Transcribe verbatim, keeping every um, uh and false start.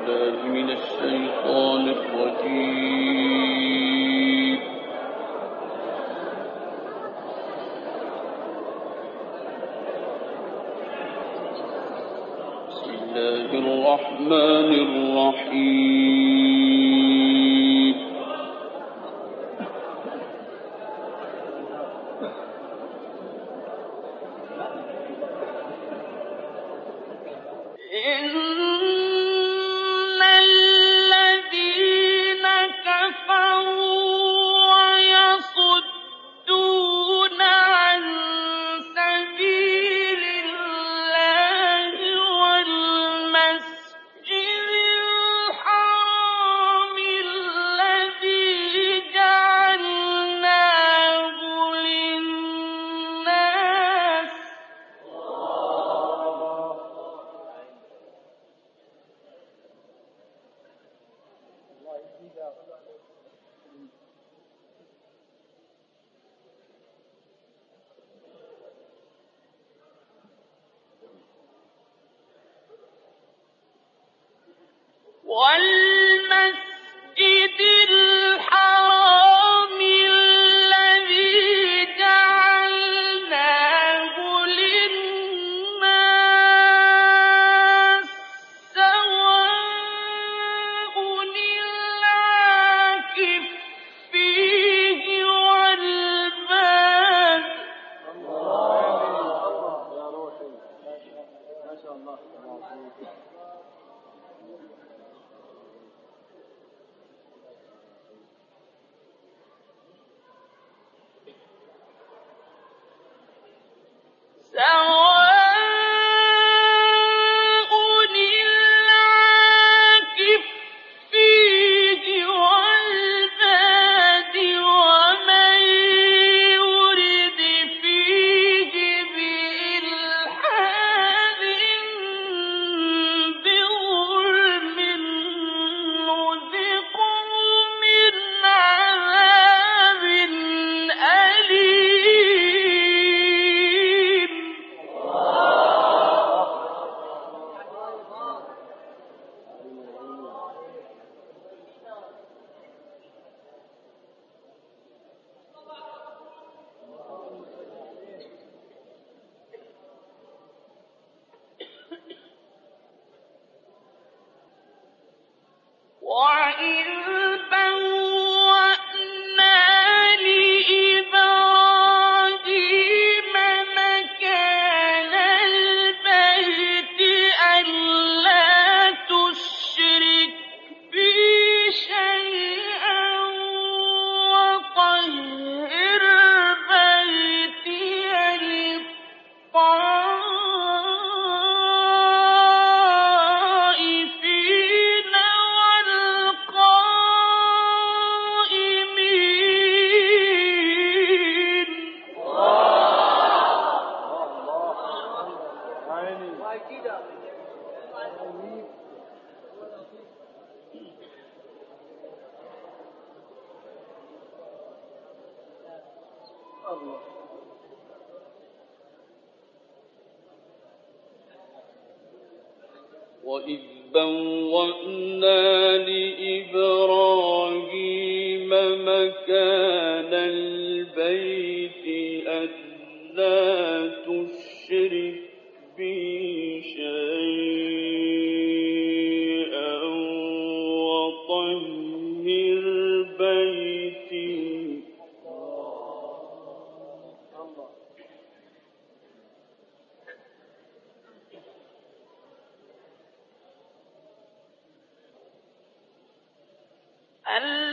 بالله من الشيطان الرجيم. بسم الله الرحمن الرحيم. والمسجد الحرام الذي جعلناه للناس سواء العاكف فيه والباد. سواء العاكف فيه والباد ومن يرد فيه بإلحاد بظلم نذقه من عذاب أليم. وإذ بوأنا لإبراهيم مكان البيت ألا تشرك بي شيئا وطهر بيتي للطائفين والقائمين. وإذ بوأنا لإبراهيم مكان البيت ألا تشرك بي شيئا وطهر بيتي ألا